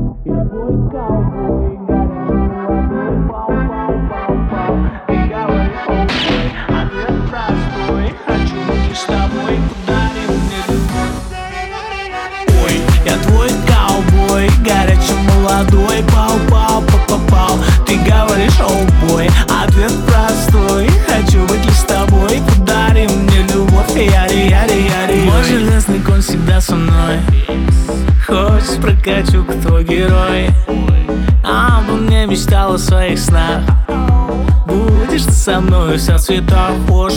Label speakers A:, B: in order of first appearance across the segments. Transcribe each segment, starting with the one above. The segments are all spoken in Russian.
A: Я твой ковбой, горячий молодой, пау-пау-пау-пау. Ты говоришь, окей, ответ простой. Хочу быть лишь с тобой, подари мне любовь. Ой, я твой ковбой, горячий молодой, пау-пау-пау-пау. Ты говоришь, оу-бой, ответ простой. Хочу быть лишь с тобой, подари мне любовь. Яри-яри-яри-яри. Мой железный конь всегда со мной. Хочешь прокачу, кто герой? А обо мне мечтал в своих снах. Будешь ты со мной вся в цветах.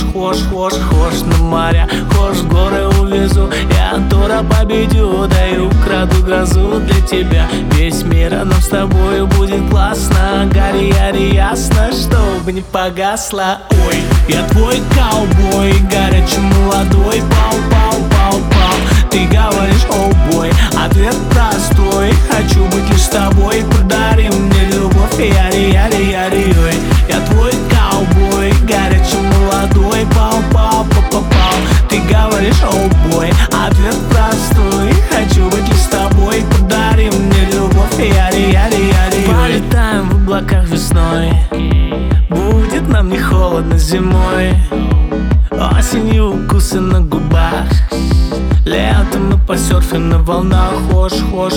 A: Хошь на моря, хошь горы увезу. Я Тора победю, да и украду грозу для тебя. Весь мир, а нам с тобой будет классно. Гори-яри ясно, чтобы не погасло. Ой, я твой ковбой, горячий молодой, пау-пау-пау-пау. Ты говоришь, оу-бой, ответ простой. Хочу быть лишь с тобой, подари мне любовь. Яри-яри-яри-яри. Я твой ковбой, горячий молодой, пау-пау-пау-пау. Ты говоришь, оу-бой, ответ простой. Хочу быть лишь с тобой, подари мне любовь. Яри-яри-яри-яри. Полетаем в облаках весной, будет нам не холодно зимой. Осенью укусы на губах, летом мы посерфим на волнах. Хошь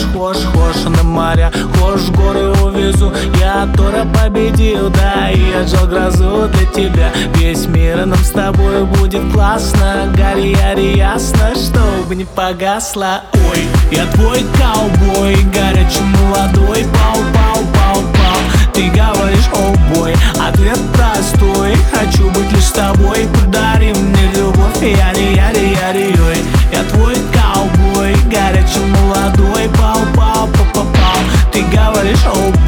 A: на моря, хошь горы увезу. Я Тора победил, да, и я отжал грозу для тебя. Весь мир, а нам с тобой будет классно. Гори-яри ясно, чтобы не погасло. Ой, я твой ковбой, горячий молодой, пау-пау-пау-пау. Ты говоришь, оу-бой, ответ простой. Хочу быть лишь с тобой, подари мне любовь. Яри-яри-яри-яри. Я твой ковбой, горячий молодой, пау-пау-пау-пау. Ты говоришь, оу-бой.